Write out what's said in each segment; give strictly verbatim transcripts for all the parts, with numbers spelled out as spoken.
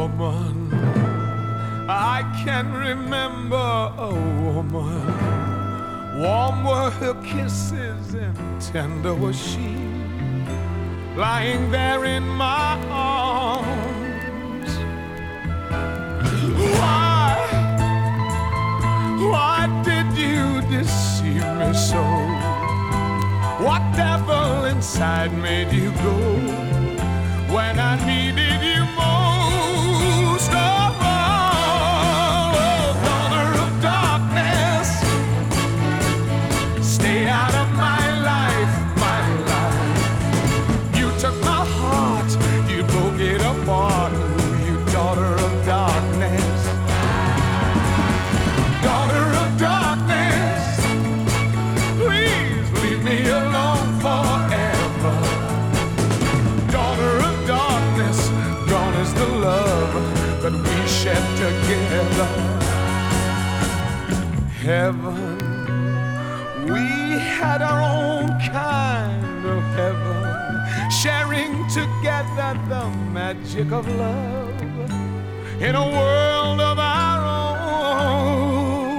woman, I can remember a woman. Warm were her kisses and tender was she, lying there in my arms. Why, why did you deceive me so? What devil inside made you go when I needed you most of all? Oh, daughter of darkness, stay out of my life, my life. You took my heart, you broke it apart. Ooh, you daughter of darkness, daughter of darkness, please leave me alone forever. Daughter of darkness, gone is the love that we shared together. Heaven, we had our own kind of heaven, sharing together the magic of love in a world of our own.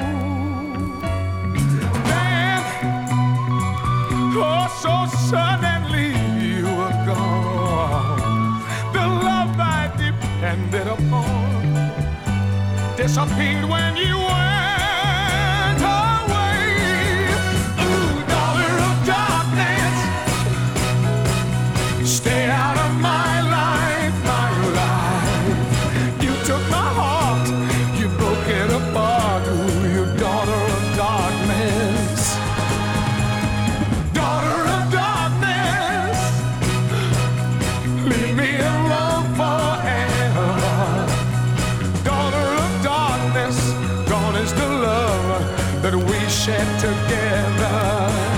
Then, oh, so suddenly you were gone. The love I depended upon disappeared when you went away. Ooh, daughter of darkness, stay out of my life, my life. You took my heart, you broke it apart. Ooh, you daughter of darkness, daughter of darkness, leave me alone forever. Daughter of darkness, gone is the love that we shared together.